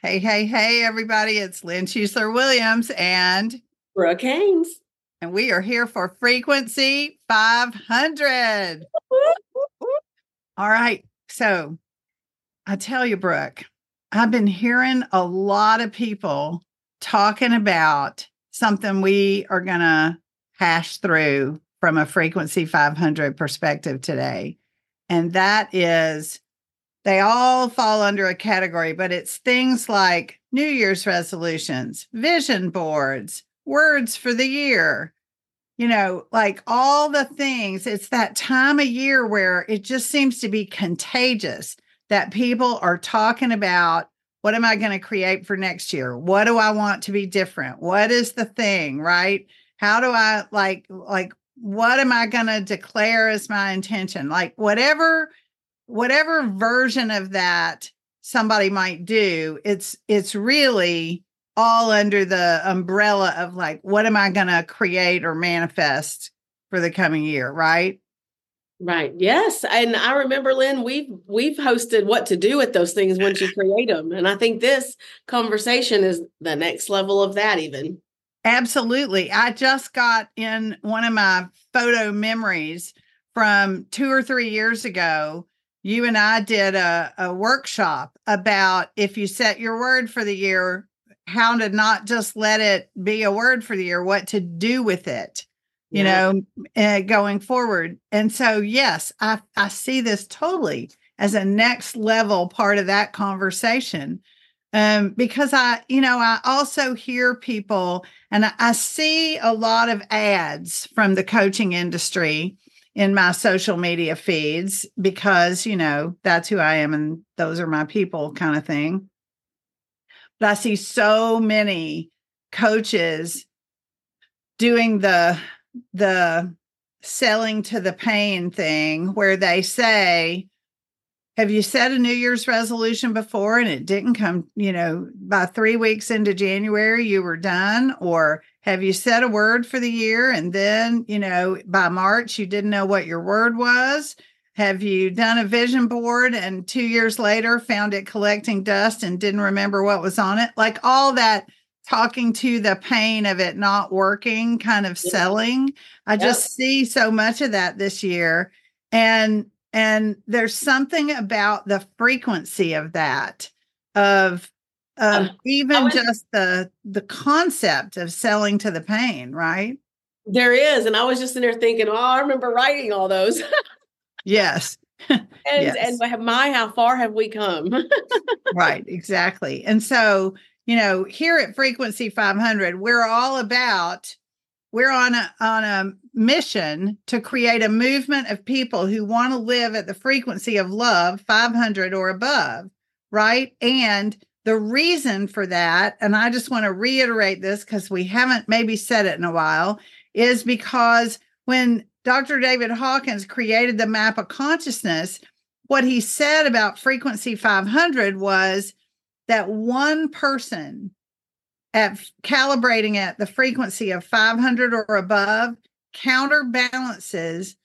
Hey, hey, hey, everybody. It's Lynn Schuessler Williams, Brooke Haynes. and we are here for Frequency 500. All right. So I tell you, Brooke, I've been hearing a lot of people talking about something we are going to hash through from a Frequency 500 perspective today. And that is they all fall under a category, but it's things like New Year's resolutions, vision boards, words for the year, like all the things. It's that time of year where it just seems to be contagious that people are talking about what am I going to create for next year? What do I want to be different? What is the thing, right? How do I what am I going to declare as my intention? Like whatever version of that somebody might do, it's really all under the umbrella of like, what am I going to create or manifest for the coming year, right? Right. Yes. And I remember, Lynn, we've hosted what to do with those things once you create them. And I think this conversation is the next level of that even. Absolutely. I just got in one of my photo memories from 2 or 3 years ago. You and I did a workshop about if you set your word for the year, how to not just let it be a word for the year, what to do with it, going forward. And so, yes, I see this totally as a next level part of that conversation. Because I also hear people and I see a lot of ads from the coaching industry in my social media feeds because, that's who I am and those are my people kind of thing. But I see so many coaches doing the selling to the pain thing where they say, have you set a New Year's resolution before and it didn't come, by 3 weeks into January, you were done? Or have you set a word for the year and then, by March, you didn't know what your word was? Have you done a vision board and 2 years later found it collecting dust and didn't remember what was on it? Like all that talking to the pain of it not working, kind of selling. I just see so much of that this year. And there's something about the frequency of that, of even just the concept of selling to the pain, right? There is. And I was just in there thinking, oh, I remember writing all those. Yes. And Yes. how far have we come? Right, exactly. And so, here at Frequency 500, we're on a mission to create a movement of people who want to live at the frequency of love 500 or above, right? And the reason for that, and I just want to reiterate this because we haven't maybe said it in a while, is because when Dr. David Hawkins created the map of consciousness, what he said about frequency 500 was that one person at calibrating at the frequency of 500 or above counterbalances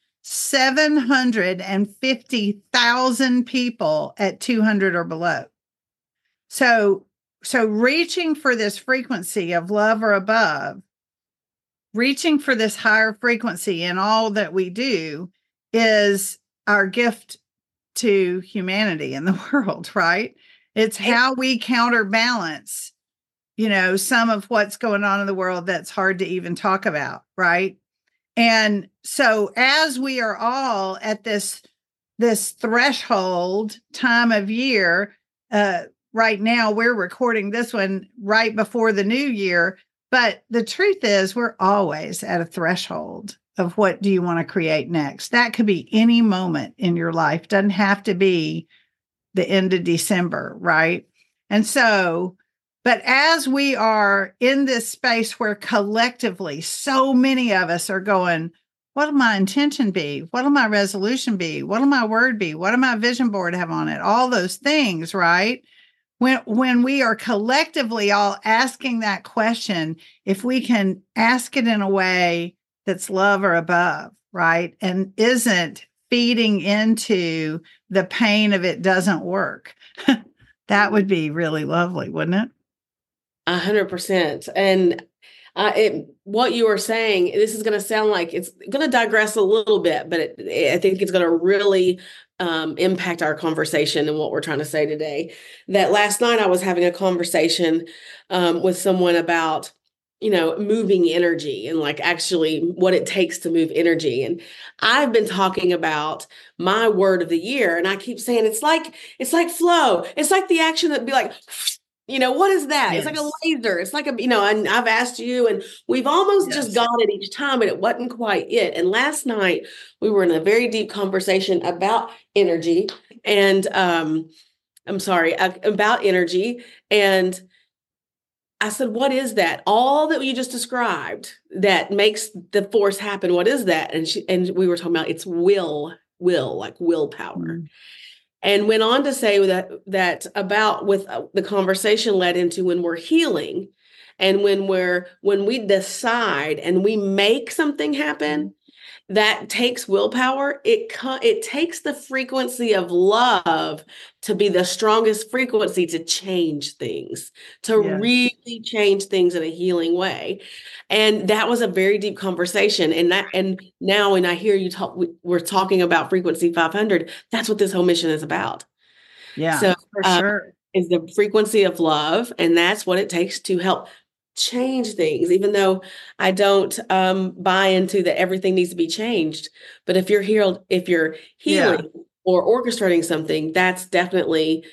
750,000 people at 200 or below. So reaching for this frequency of love or above, reaching for this higher frequency in all that we do is our gift to humanity in the world, right? It's how we counterbalance some of what's going on in the world that's hard to even talk about, right? And so as we are all at this threshold time of year, right now we're recording this one right before the new year, but the truth is we're always at a threshold of what do you want to create next. That could be any moment in your life. Doesn't have to be the end of December, right? And so, but as we are in this space where collectively so many of us are going, what'll my intention be? What'll my resolution be? What'll my word be? What'll my vision board have on it? All those things, right? When we are collectively all asking that question, if we can ask it in a way that's love or above, right? And isn't feeding into the pain of it doesn't work. That would be really lovely, wouldn't it? 100%. And what you were saying, this is going to sound like it's going to digress a little bit, but I think it's going to really impact our conversation and what we're trying to say today. That last night I was having a conversation with someone about, moving energy and like actually what it takes to move energy. And I've been talking about my word of the year, and I keep saying it's like flow. It's like the action that'd be like, what is that? Yes. It's like a laser. It's like and I've asked you, and we've almost just got it each time, but it wasn't quite it. And last night we were in a very deep conversation about energy and, about energy. And I said, what is that? All that you just described that makes the force happen. What is that? And we were talking about it's will, like willpower. Mm-hmm. And went on to say that about with the conversation led into when we're healing and when we decide and we make something happen, that takes willpower. It takes the frequency of love to be the strongest frequency to change things, to really change things in a healing way. And that was a very deep conversation. And now when I hear you talk, we're talking about frequency 500. That's what this whole mission is about. Yeah, so for sure. Is the frequency of love. And that's what it takes to help change things, even though I don't buy into that everything needs to be changed. But if you're healed, if you're healing or orchestrating something, that's definitely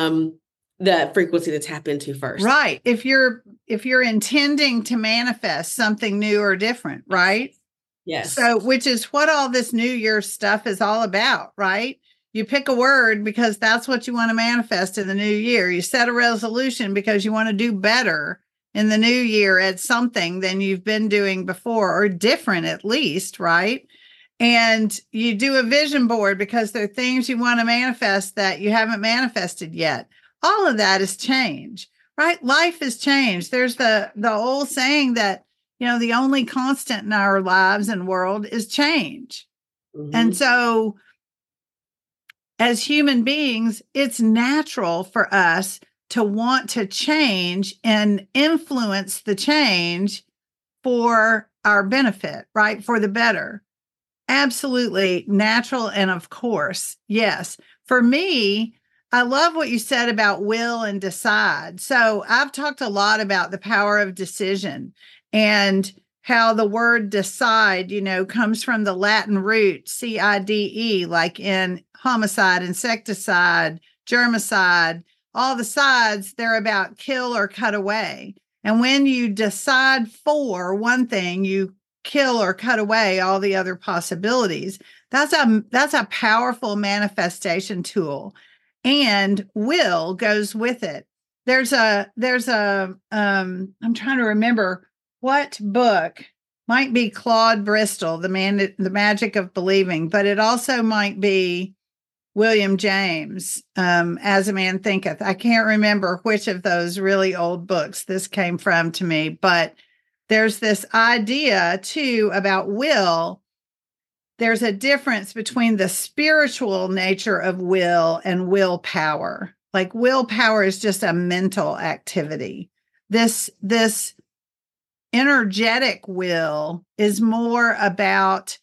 the frequency to tap into first. Right. If you're intending to manifest something new or different, right? Yes. So, which is what all this New Year stuff is all about, right? You pick a word because that's what you want to manifest in the new year. You set a resolution because you want to do better in the new year at something than you've been doing before, or different at least, right? And you do a vision board because there are things you want to manifest that you haven't manifested yet. All of that is change, right? Life is change. There's the old saying that, the only constant in our lives and world is change. Mm-hmm. And so as human beings, it's natural for us to want to change and influence the change for our benefit, right? For the better. Absolutely natural. And of course, yes. For me, I love what you said about will and decide. So I've talked a lot about the power of decision and how the word decide, comes from the Latin root, CIDE, like in homicide, insecticide, germicide. All the sides, they're about kill or cut away. And when you decide for one thing, you kill or cut away all the other possibilities. That's a powerful manifestation tool. And will goes with it. There's a I'm trying to remember what book. Might be Claude Bristol, The Magic of Believing, but it also might be William James, As a Man Thinketh. I can't remember which of those really old books this came from to me, but there's this idea too about will. There's a difference between the spiritual nature of will and willpower. Like willpower is just a mental activity. This energetic will is more about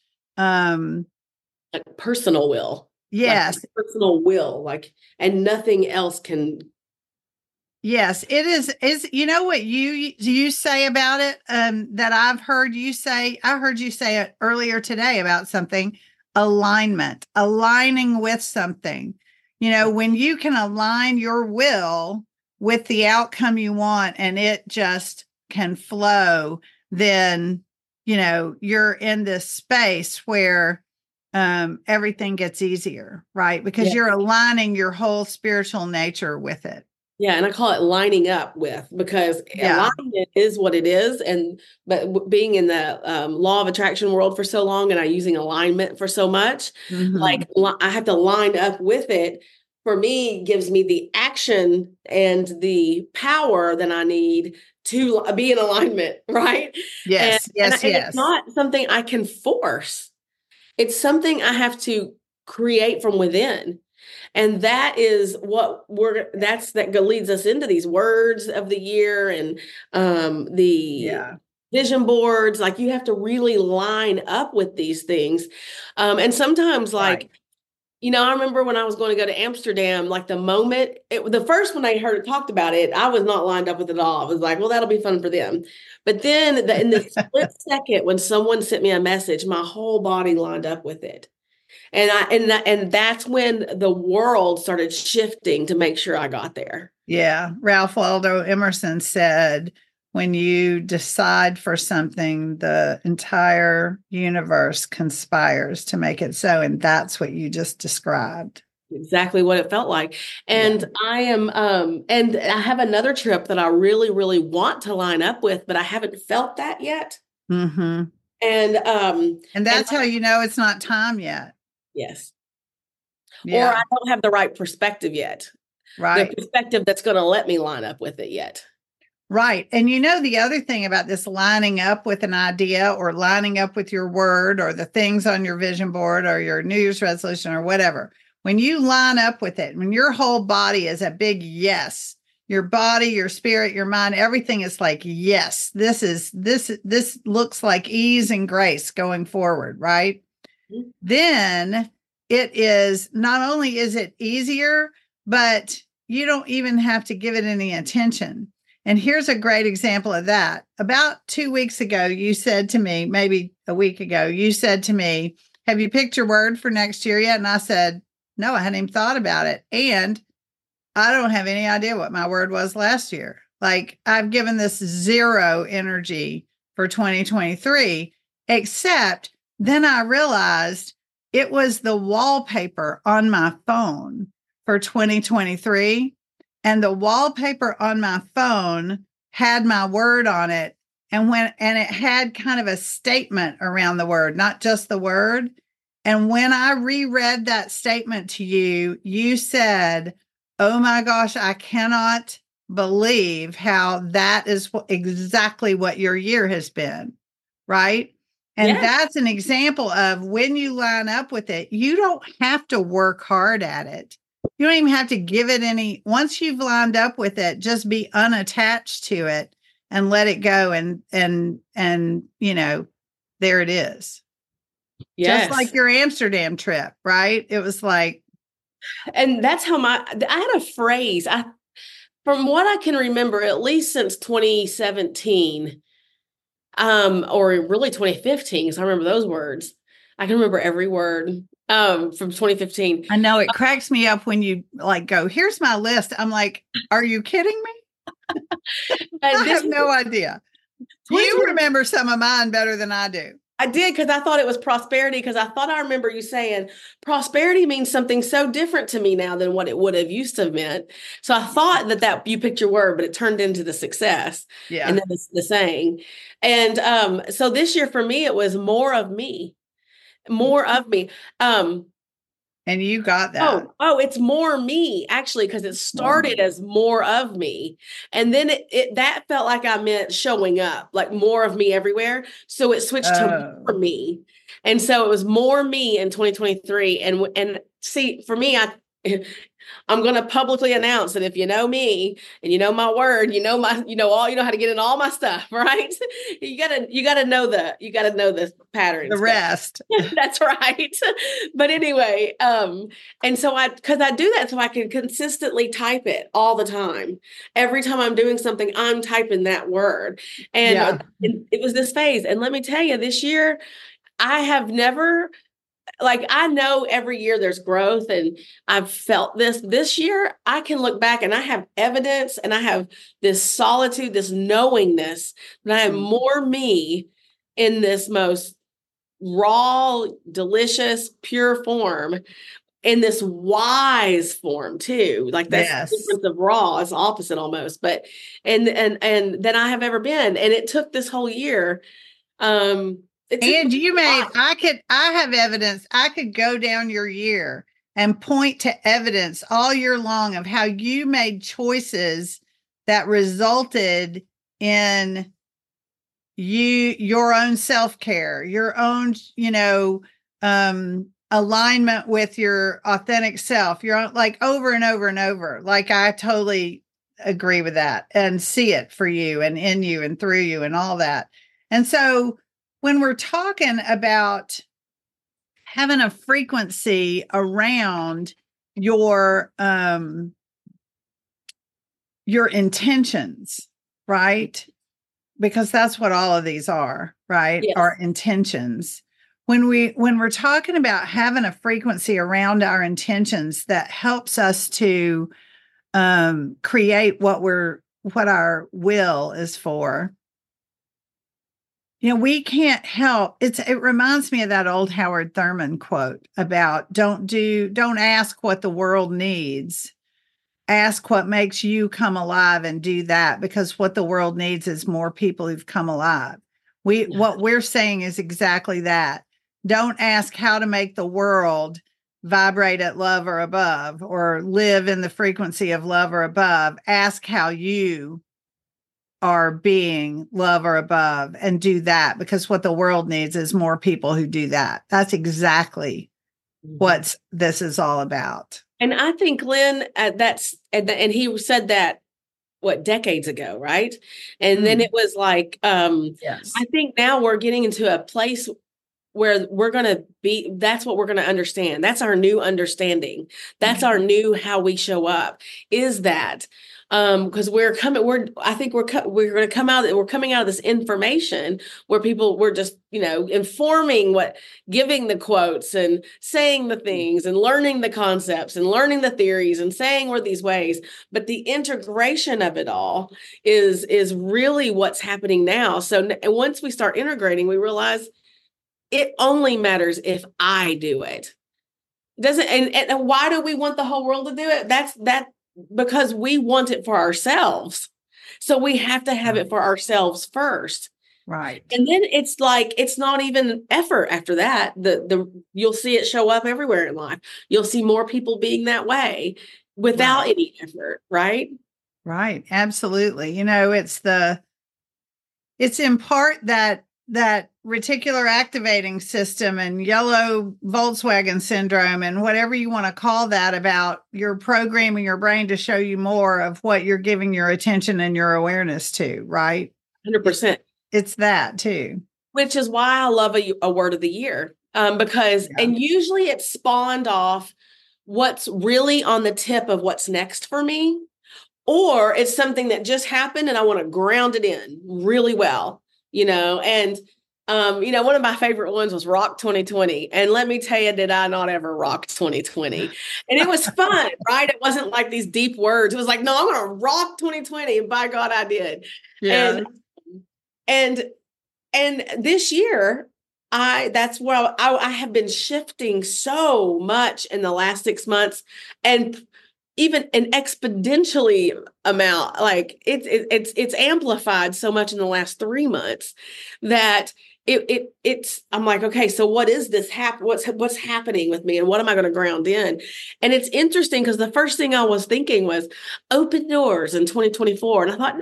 like personal will. Yes. Like personal will, and nothing else can. Yes, it is what you say about it that I've heard you say. I heard you say it earlier today about something, alignment, aligning with something. When you can align your will with the outcome you want and it just can flow, then, you're in this space where everything gets easier, right? Because you're aligning your whole spiritual nature with it. Yeah. And I call it lining up with, because alignment is what it is. But being in the law of attraction world for so long, and I using alignment for so much, I have to line up with it. For me, gives me the action and the power that I need to be in alignment, right? Yes, yes. It's not something I can force. It's something I have to create from within. And that is what that leads us into these words of the year and the Yeah. vision boards. Like you have to really line up with these things. And sometimes Right. I remember when I was going to go to Amsterdam, like the first when I heard it talked about it, I was not lined up with it at all. I was like, well, that'll be fun for them. But then in the split second, when someone sent me a message, my whole body lined up with it. And that's when the world started shifting to make sure I got there. Yeah. Ralph Waldo Emerson said, when you decide for something, the entire universe conspires to make it so. And that's what you just described. Exactly what it felt like. And Yeah. I am and I have another trip that I really, really want to line up with, but I haven't felt that yet. Mm-hmm. And And that's how you know it's not time yet. yes. Or Yeah. I don't have the right perspective yet. The Right. perspective that's going to let me line up with it yet. Right. And the other thing about this lining up with an idea or lining up with your word or the things on your vision board or your New Year's resolution or whatever, when you line up with it, when your whole body is a big yes, your body, your spirit, your mind, everything is like, yes, this looks like ease and grace going forward, right? Mm-hmm. Then it is not only is it easier, but you don't even have to give it any attention. And here's a great example of that. About 2 weeks ago, you said to me, maybe a week ago, you said to me, have you picked your word for next year yet? And I said, no, I hadn't even thought about it. And I don't have any idea what my word was last year. Like I've given this zero energy for 2023, except then I realized it was the wallpaper on my phone for 2023. And the wallpaper on my phone had my word on it. And it had kind of a statement around the word, not just the word. And when I reread that statement to you, you said, oh my gosh, I cannot believe how that is exactly what your year has been. Right. And Yeah. that's an example of when you line up with it, you don't have to work hard at it. You don't even have to give it any. Once you've lined up with it, just be unattached to it and let it go. And there it is. Just Yes. like your Amsterdam trip, right? It was like, And that's how I had a phrase. From what I can remember, at least since 2017, or really 2015, because I remember those words. I can remember every word from 2015. I know it cracks me up when you like go, here's my list. I'm like, are you kidding me? I have no idea. You remember some of mine better than I do. I did because I thought it was prosperity, because I thought I remember you saying prosperity means something so different to me now than what it would have used to have meant. So I thought that you picked your word, but it turned into the success. Yeah. And then the saying. And so this year for me, it was more of me, more of me. And you got that. Oh, it's more me, actually, because it started as more of me. And then that felt like I meant showing up, like more of me everywhere. So it switched to more me. And so it was more me in 2023. And see, for me, I'm going to publicly announce that if you know me and you know my word, you know how to get in all my stuff, right? You gotta know the patterns. The rest. That's right. But anyway, and so because I do that so I can consistently type it all the time. Every time I'm doing something, I'm typing that word. And it was this phase. And let me tell you, this year, I have never, I know every year there's growth, and I've felt this year. I can look back and I have evidence, and I have this solitude, this knowingness that I am more me in this most raw, delicious, pure form, in this wise form too. Like that's the difference of raw, is opposite almost, but and than I have ever been. And it took this whole year. And I have evidence. I could go down your year and point to evidence all year long of how you made choices that resulted in your own self-care, your own, alignment with your authentic self. You're like over and over and over. Like I totally agree with that and see it for you and in you and through you and all that. And so when we're talking about having a frequency around your intentions, right? Because that's what all of these are, right? Yes. Our intentions. When we're talking about having a frequency around our intentions that helps us to create what our will is for, we can't help. It reminds me of that old Howard Thurman quote about don't ask what the world needs. Ask what makes you come alive and do that, because what the world needs is more people who've come alive. What we're saying is exactly that. Don't ask how to make the world vibrate at love or above, or live in the frequency of love or above. Ask how you are being love or above, and do that, because what the world needs is more people who do that. That's exactly what this is all about. And I think, Lynn, and he said that, decades ago, right? And then it was like, yes. I think now we're getting into a place where we're going to be, that's what we're going to understand. That's our new understanding. That's our new how we show up, is that because we're coming out of this information where we're just, informing giving the quotes and saying the things and learning the concepts and learning the theories and saying we're these ways. But the integration of it all is really what's happening now. So once we start integrating, we realize it only matters if I do it. Doesn't and why do we want the whole world to do it? That's because we want it for ourselves. So we have to have it for ourselves first. Right. And then it's like, it's not even effort after that. You'll see it show up everywhere in life. You'll see more people being that way without any effort, right? Right. Absolutely. It's in part that reticular activating system and yellow Volkswagen syndrome and whatever you want to call that, about your programming your brain to show you more of what you're giving your attention and your awareness to, right? 100%. It's that too. Which is why I love a word of the year, because, and usually it's spawned off what's really on the tip of what's next for me, or it's something that just happened and I want to ground it in really well, and one of my favorite ones was Rock 2020. And let me tell you, did I not ever rock 2020? And it was fun, right? It wasn't like these deep words. It was like, no, I'm going to rock 2020. And by God, I did. Yeah. And this year, that's where I have been shifting so much in the last 6 months, and even an exponentially amount, like it's amplified so much in the last 3 months that I'm like, okay, so what is this what's happening with me, and what am I going to ground in? And it's interesting because the first thing I was thinking was open doors in 2024. And I thought,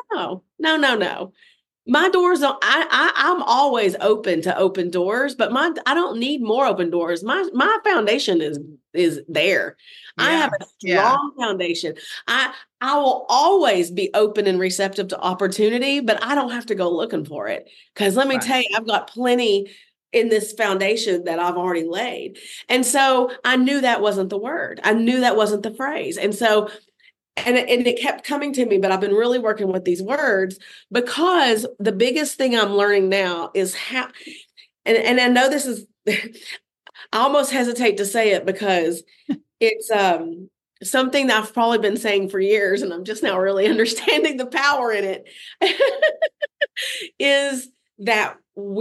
no. My doors don't, I'm always open to open doors, but I don't need more open doors. My foundation is there. Yeah. I have a strong foundation. I will always be open and receptive to opportunity, but I don't have to go looking for it. Because let me tell you, I've got plenty in this foundation that I've already laid. And so I knew that wasn't the word. I knew that wasn't the phrase. And so and it kept coming to me, but I've been really working with these words, because the biggest thing I'm learning now is how, and I know this is, I almost hesitate to say it because it's something that I've probably been saying for years, and I'm just now really understanding the power in it, is that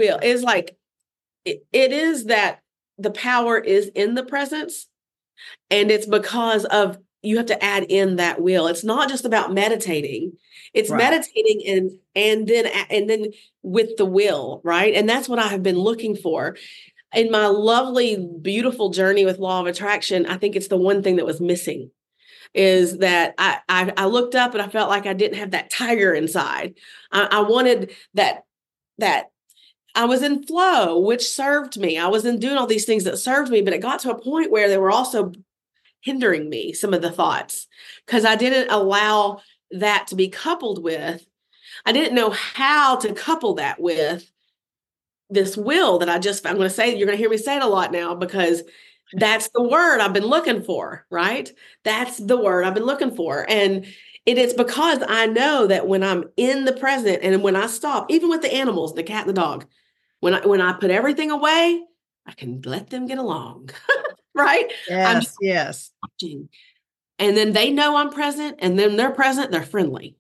it is that the power is in the presence, and it's because of, you have to add in that will. It's not just about meditating. It's meditating and then with the will, right? And that's what I have been looking for. In my lovely, beautiful journey with Law of Attraction, I think it's the one thing that was missing, is that I looked up and I felt like I didn't have that tiger inside. I wanted that I was in flow, which served me. I was in doing all these things that served me, but it got to a point where they were also hindering me, some of the thoughts, because I didn't allow that to be coupled with, I didn't know how to couple that with this will that I'm going to say, you're going to hear me say it a lot now because that's the word I've been looking for, right? That's the word I've been looking for. And it is because I know that when I'm in the present and when I stop, even with the animals, the cat and the dog, when I put everything away, I can let them get along, right? I'm just Yes. watching. And then they know I'm present, and then they're present, they're friendly.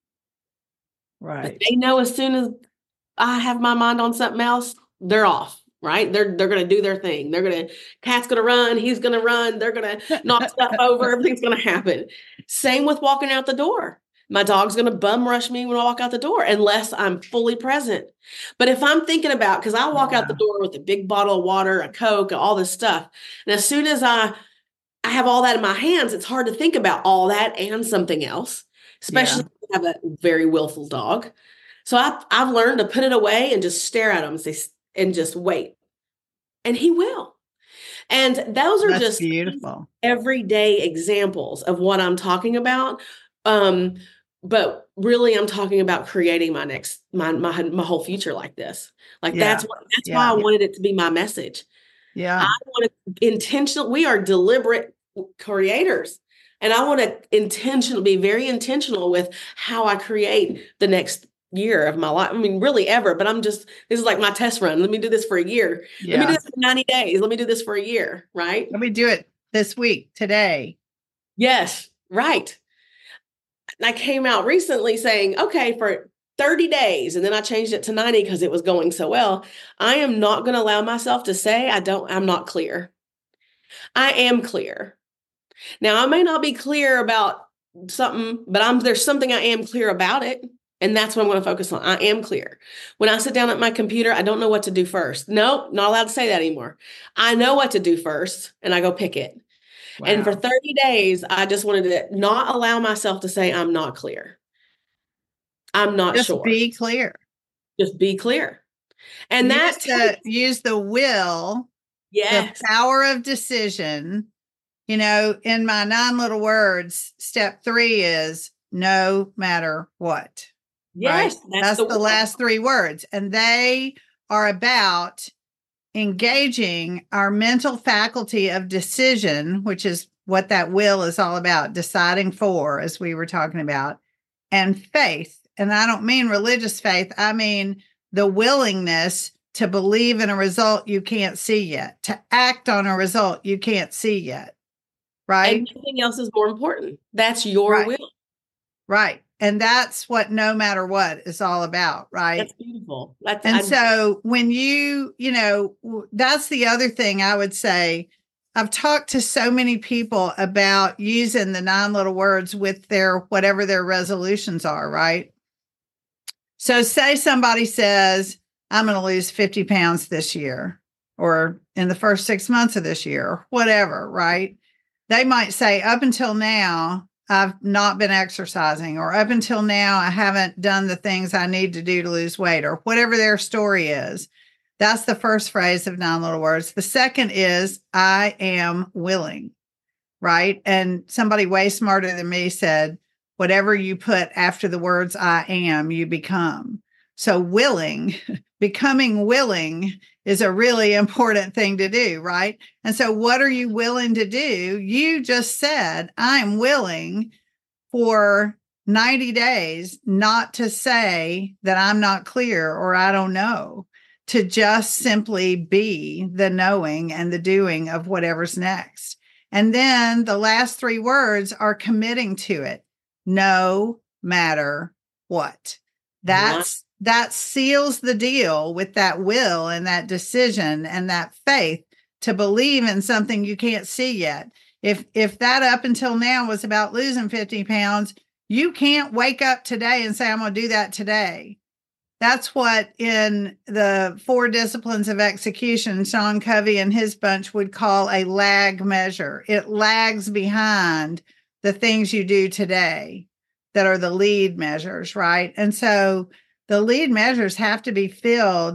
Right. But they know as soon as I have my mind on something else, they're off, right? They're going to do their thing. Cat's going to run. He's going to run. They're going to knock stuff over. Everything's going to happen. Same with walking out the door. My dog's going to bum rush me when I walk out the door unless I'm fully present. But if I'm thinking about, because I walk out the door with a big bottle of water, a Coke, all this stuff. And as soon as I have all that in my hands, it's hard to think about all that and something else, especially if I have a very willful dog. So I've learned to put it away and just stare at him and say, and just wait. And he will. And those are just beautiful everyday examples of what I'm talking about. But really, I'm talking about creating my whole future like this. Like that's why I wanted it to be my message. Yeah. I want to we are deliberate creators. And I want to be very intentional with how I create the next year of my life. I mean, really ever, but this is like my test run. Let me do this for a year. Let me do this for 90 days. Let me do this for a year, right? Let me do it this week, today. Yes, right. And I came out recently saying, okay, for 30 days, and then I changed it to 90 because it was going so well. I am not going to allow myself to say I'm not clear. I am clear. Now, I may not be clear about something, but there's something I am clear about it. And that's what I'm going to focus on. I am clear. When I sit down at my computer, I don't know what to do first. Nope, not allowed to say that anymore. I know what to do first, and I go pick it. Wow. And for 30 days, I just wanted to not allow myself to say I'm not clear. I'm not sure. Just be clear. Just be clear. And use the will, yes, the power of decision. You know, in my 9 little words, step 3 is no matter what. Yes, right? That's the last 3 words. And they are about engaging our mental faculty of decision, which is what that will is all about, deciding for, as we were talking about, and faith. And I don't mean religious faith. I mean the willingness to believe in a result you can't see yet, to act on a result you can't see yet. Right. And nothing else is more important. That's your will. Right. And that's what no matter what is all about. Right. That's beautiful. So when that's the other thing I would say. I've talked to so many people about using the 9 little words with whatever their resolutions are. Right. So say somebody says, I'm going to lose 50 pounds this year or in the first 6 months of this year or whatever. Right. They might say, up until now, I've not been exercising, or up until now, I haven't done the things I need to do to lose weight, or whatever their story is. That's the first phrase of 9 little words. The second is, I am willing, right? And somebody way smarter than me said, whatever you put after the words I am, you become. So willing, becoming willing is a really important thing to do, right? And so what are you willing to do? You just said, I'm willing for 90 days not to say that I'm not clear or I don't know, to just simply be the knowing and the doing of whatever's next. And then the last 3 words are committing to it, no matter what. That seals the deal with that will and that decision and that faith to believe in something you can't see yet. If that up until now was about losing 50 pounds, you can't wake up today and say, I'm going to do that today. That's what in the 4 disciplines of execution, Sean Covey and his bunch would call a lag measure. It lags behind the things you do today that are the lead measures, right? And so the lead measures have to be filled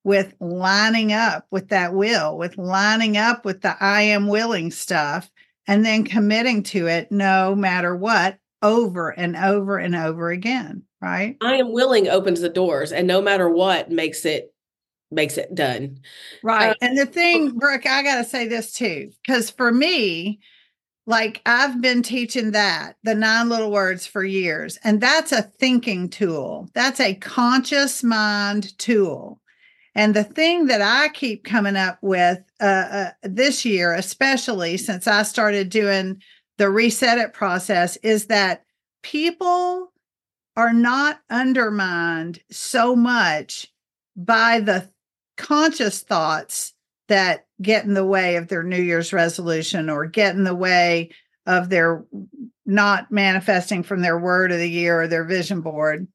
with lining up with that will, with lining up with the I am willing stuff, and then committing to it no matter what, over and over and over again, right? I am willing opens the doors, and no matter what makes it done. Right. And the thing, Brooke, I got to say this too, because for me, like I've been teaching that, the 9 little words for years, and that's a thinking tool. That's a conscious mind tool. And the thing that I keep coming up with this year, especially since I started doing the Reset It process, is that people are not undermined so much by the conscious thoughts that get in the way of their New Year's resolution or get in the way of their not manifesting from their word of the year or their vision board.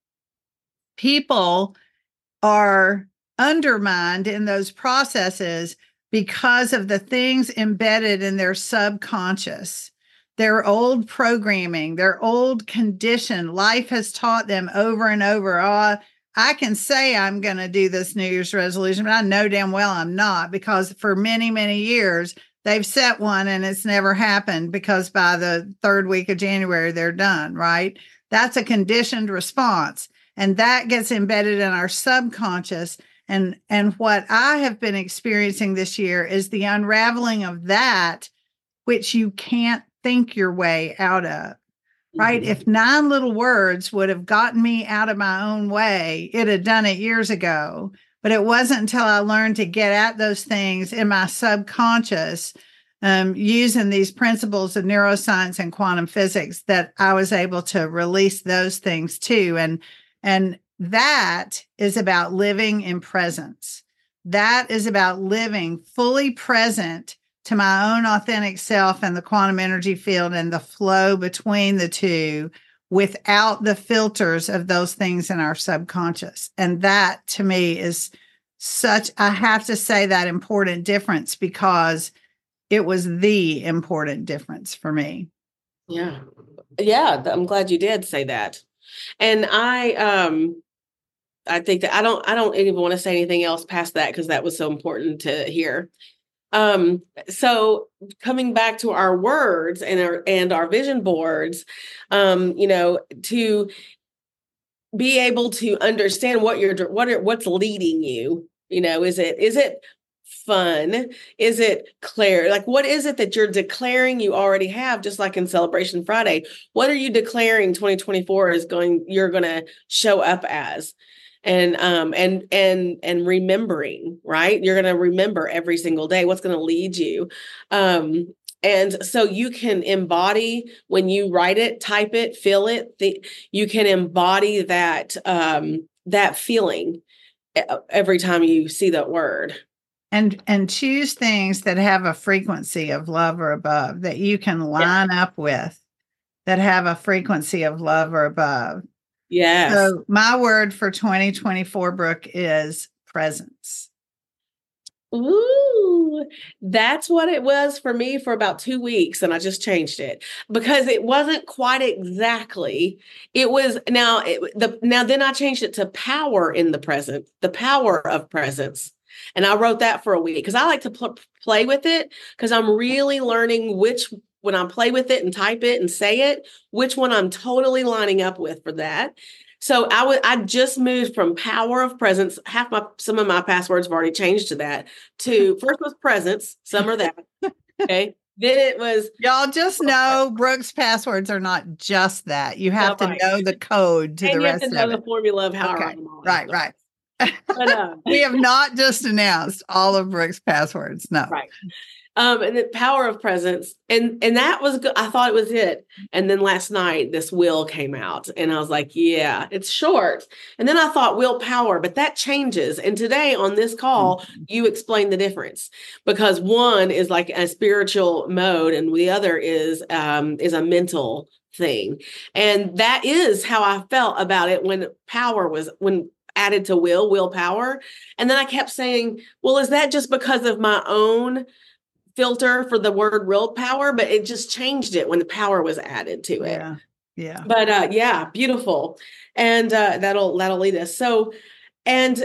People are undermined in those processes because of the things embedded in their subconscious, their old programming, their old condition. Life has taught them over and over, oh, I can say I'm going to do this New Year's resolution, but I know damn well I'm not, because for many, many years, they've set one and it's never happened because by the 3rd week of January, they're done, right? That's a conditioned response. And that gets embedded in our subconscious. And what I have been experiencing this year is the unraveling of that, which you can't think your way out of. Right. Mm-hmm. If 9 little words would have gotten me out of my own way, it had done it years ago. But it wasn't until I learned to get at those things in my subconscious, using these principles of neuroscience and quantum physics, that I was able to release those things too. And that is about living in presence. That is about living fully present to my own authentic self and the quantum energy field and the flow between the two without the filters of those things in our subconscious. And that to me is such, I have to say, that important difference, because it was the important difference for me. Yeah. Yeah. I'm glad you did say that. And I think that I don't even want to say anything else past that, because that was so important to hear. So coming back to our words and our vision boards, to be able to understand what's leading you, is it fun? Is it clear? Like, what is it that you're declaring you already have? Just like in Celebration Friday, what are you declaring 2024 you're going to show up as? And remembering, right? You're going to remember every single day what's going to lead you. And so you can embody, when you write it, type it, feel it, you can embody that, that feeling every time you see that word. And choose things that have a frequency of love or above, that you can line up with, that have a frequency of love or above. Yes. So my word for 2024, Brooke, is presence. Ooh, that's what it was for me for about 2 weeks. And I just changed it because it wasn't quite exactly. It was now then I changed it to power in the present, the power of presence. And I wrote that for a week because I like to play with it, because I'm really learning when I play with it and type it and say it, which one I'm totally lining up with for that. So I just moved from power of presence. Some of my passwords have already changed to that. First was presence. Some are that. Okay. Then it was. Y'all just know Brooke's passwords are not just that. You have to know the code to the rest of it. And you have to know the formula of how I write them all. Right. But, we have not just announced all of Brooke's passwords. No. Right. And the power of presence. And that was good. I thought it was it. And then last night, this will came out and I was like, yeah, it's short. And then I thought willpower, but that changes. And today on this call, you explained the difference, because one is like a spiritual mode and the other is a mental thing. And that is how I felt about it when added to willpower. And then I kept saying, well, is that just because of my own filter for the word willpower? But it just changed it when the power was added to it. Yeah. But beautiful. And that'll lead us. So, and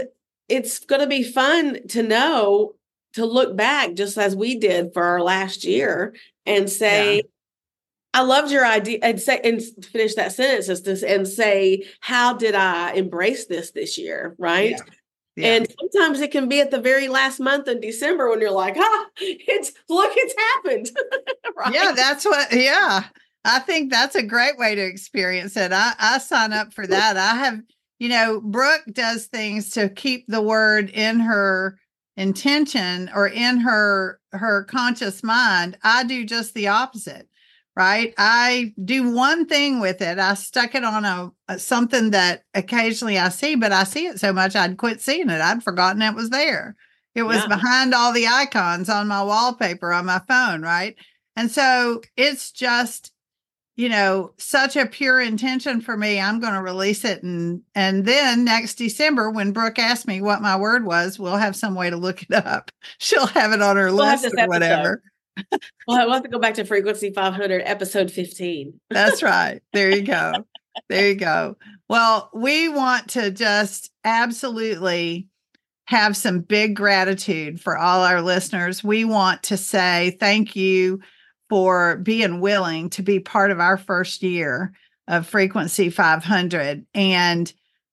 it's going to be fun to know, to look back just as we did for our last year and say, I loved your idea, and say, and finish that sentence and say, how did I embrace this year? Right. Yeah. And sometimes it can be at the very last month in December when you're like, it's happened. Right? Yeah, that's what, I think that's a great way to experience it. I sign up for that. I have, Brooke does things to keep the word in her intention or in her conscious mind. I do just the opposite, right? I do one thing with it. I stuck it on a something that occasionally I see, but I see it so much I'd quit seeing it. I'd forgotten it was there. It was behind all the icons on my wallpaper on my phone, right? And so it's just, such a pure intention for me. I'm going to release it. And then next December, when Brooke asked me what my word was, we'll have some way to look it up. She'll have it on her list or whatever. We'll have to go back to Frequency 500, episode 15. That's right. There you go. There you go. Well, we want to just absolutely have some big gratitude for all our listeners. We want to say thank you for being willing to be part of our first year of Frequency 500. And,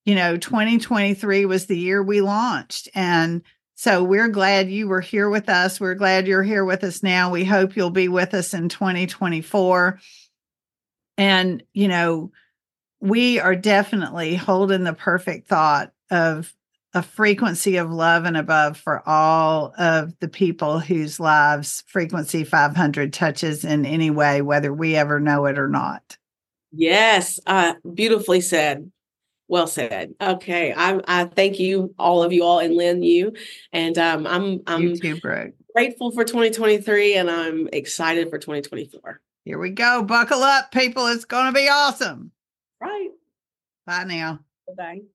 2023 was the year we launched. And so we're glad you were here with us. We're glad you're here with us now. We hope you'll be with us in 2024. And, we are definitely holding the perfect thought of a frequency of love and above for all of the people whose lives Frequency 500 touches in any way, whether we ever know it or not. Yes. Beautifully said. Well said. Okay. I thank you, all of you all, and Lynn, you. And I'm you too, Brooke. Grateful for 2023, and I'm excited for 2024. Here we go. Buckle up, people. It's going to be awesome. Right. Bye now. Bye-bye.